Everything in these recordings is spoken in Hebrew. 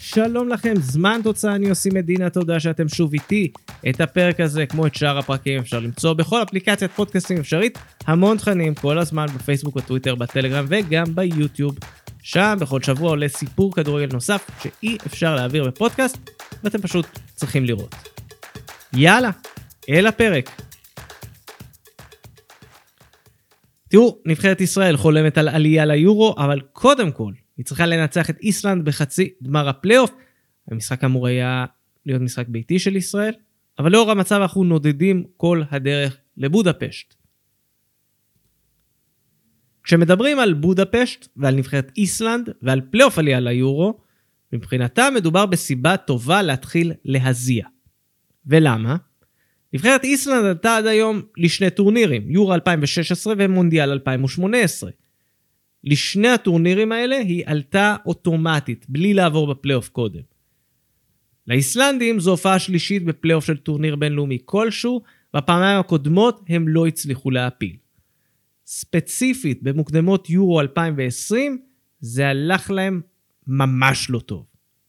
שלום לכם, זמן תוצאה, אני עושים מדינה, תודה שאתם שוב איתי. את הפרק הזה, כמו את שאר הפרקים, אפשר למצוא בכל אפליקציית פודקאסטים אפשרית, המון תכנים כל הזמן בפייסבוק, בטוויטר, בטלגרם וגם ביוטיוב. שם בכל שבוע עולה סיפור כדורגל נוסף שאי אפשר להעביר בפודקאסט, ואתם פשוט צריכים לראות. יאללה, אל הפרק. תראו, נבחרת ישראל חולמת על עלייה ליורו, אבל קודם כל, היא צריכה לנצח את איסלנד בחצי גמר הפלייאוף. המשחק אמור היה להיות משחק ביתי של ישראל, אבל לאור המצב אנחנו נודדים כל הדרך לבודפשט. כשמדברים על בודפשט ועל נבחרת איסלנד ועל פלייאוף עלייה ליורו, מבחינתם מדובר בסיבה טובה להתחיל להזיע. ולמה? נבחרת איסלנד עלתה עד היום לשני טורנירים, יורו 2016 ומונדיאל 2018. לשני הטורנירים האלה היא עלתה אוטומטית, בלי לעבור בפלייאוף קודם. לאיסלנדים זו הופעה שלישית בפלייאוף של טורניר בינלאומי כלשהו, והפעמיים הקודמות הם לא הצליחו להפיל. ספציפית במוקדמות יורו 2020, זה הלך להם ממש לא טוב.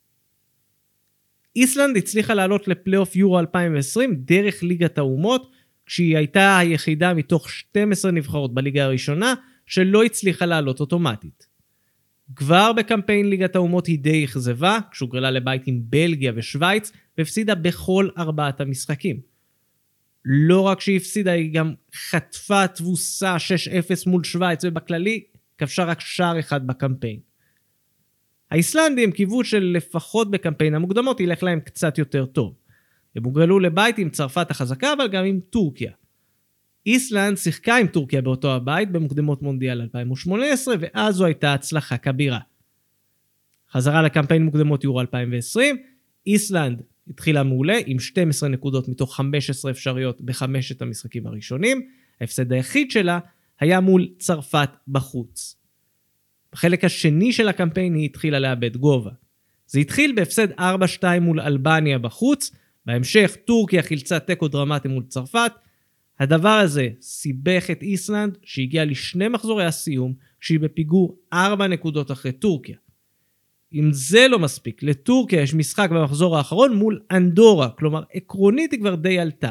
איסלנד הצליחה לעלות לפלייאוף יורו 2020 דרך ליגת האומות, כשהיא הייתה היחידה מתוך 12 נבחרות בליגה הראשונה, שלא הצליחה לעלות אוטומטית. כבר בקמפיין ליגת האומות היא די אכזבה, כשהוגרלה לבית עם בלגיה ושוויץ, והפסידה בכל 4 המשחקים. לא רק שהיא הפסידה, היא גם חטפה תבוסה 6-0 מול שוויץ, ובכללי כבשה רק שער אחד בקמפיין. האיסלנדים קיוו שלפחות בקמפיין המוקדמות ילך להם קצת יותר טוב. הם הוגרלו לבית עם צרפת החזקה, אבל גם עם טורקיה. איסלנד שיחקה עם טורקיה באותו הבית במוקדמות מונדיאל 2018, ואז זו הייתה הצלחה כבירה. חזרה לקמפיין מוקדמות יורו 2020, איסלנד התחילה מעולה עם 12 נקודות מתוך 15 אפשריות בחמשת המשחקים הראשונים. ההפסד היחיד שלה היה מול צרפת בחוץ. בחלק השני של הקמפיין היא התחילה לאבד גובה. זה התחיל בהפסד 4-2 מול אלבניה בחוץ, בהמשך טורקיה חילצה תיקו דרמטי מול צרפת. הדבר הזה סיבך את איסלנד שהגיעה לשני מחזורי הסיום, כשהיא בפיגור 4 נקודות אחרי טורקיה. אם זה לא מספיק, לטורקיה יש משחק במחזור האחרון מול אנדורה, כלומר עקרונית היא כבר די עלתה.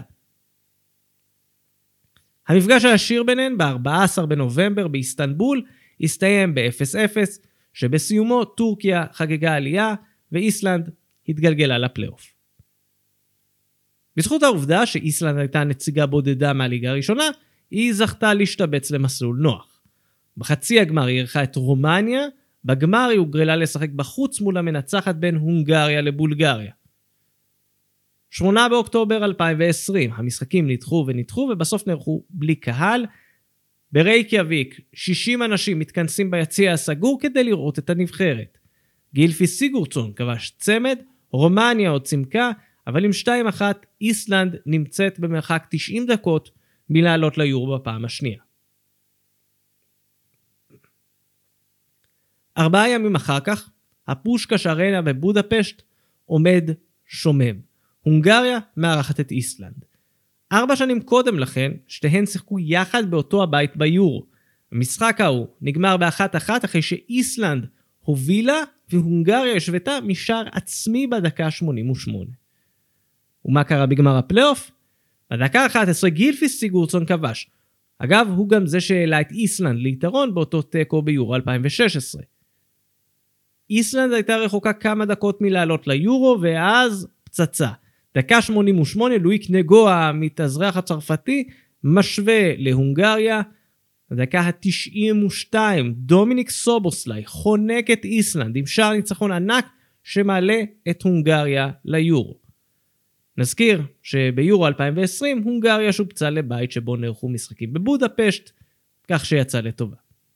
המפגש הישיר ביניהן ב-14 בנובמבר באיסטנבול הסתיים ב-0-0, שבסיומו טורקיה חגגה עלייה ואיסלנד התגלגלה לפלייאוף. בזכות העובדה שאיסלנד הייתה נציגה בודדה מהליגה הראשונה, היא זכתה להשתבץ למסלול נוח. בחצי הגמר היא ערכה את רומניה, בגמר היא הוגרלה לשחק בחוץ מול המנצחת בין הונגריה לבולגריה. 8 באוקטובר 2020, המשחקים נדחו ונדחו ובסוף נערכו בלי קהל. ברייקייביק 60 אנשים מתכנסים ביציע הסגור כדי לראות את הנבחרת. גילפי סיגורצון כבש צמד, רומניה עוד צמקה, אבל עם 2-1 איסלנד נמצאת במרחק 90 דקות מלעלות ליורו בפעם השנייה. 4 ימים אחר כך, הפושקש ארנה בבודפשט עומד שומם. הונגריה מארחת את איסלנד. 4 שנים קודם לכן, שתיהן שיחקו יחד באותו הבית ביורו. המשחק ההוא נגמר ב1-1 אחרי שאיסלנד הובילה והונגריה השוותה משער עצמי בדקה 88. ומה קרה בגמר הפלייאוף? בדקה 11 גילפי סיגורצון כבש. אגב, הוא גם זה שהעלה את איסלנד ליתרון באותו תיקו ביורו 2016. איסלנד הייתה רחוקה כמה דקות מלעלות ליורו, ואז פצצה. דקה 88, לואיק נגו המתאזרח הצרפתי משווה להונגריה. בדקה ה-92, דומיניק סובוסליי חונק את איסלנד עם שער ניצחון ענק שמעלה את הונגריה ליורו. נזכיר שביורו 2020 הונגריה שובצה לבית שבו נערכו משחקים בבודפשט, כך שיצא לטובה.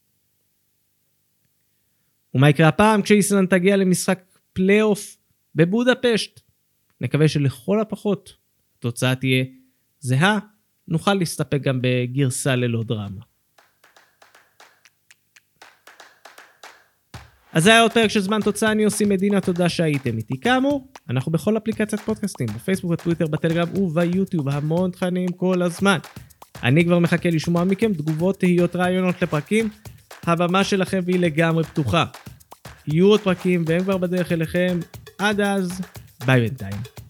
ומה יקרה הפעם כשאיסלנד תגיע למשחק פלייאוף בבודפשט? נקווה שלכל הפחות התוצאה תהיה זהה, נוכל להסתפק גם בגרסה ללא דרמה. אז זה היה עוד פרק של זמן תוצאה, אני עושים מדינה, תודה שהייתם איתי. כאמור, אנחנו בכל אפליקציית פודקאסטים, בפייסבוק, בטוויטר, בטלגרם וביוטיוב, המון תכנים כל הזמן. אני כבר מחכה לשמוע מכם תגובות, תהיות, רעיונות לפרקים, הבמה שלכם והיא לגמרי פתוחה. יהיו עוד פרקים והם כבר בדרך אליכם, עד אז, ביי בינתיים.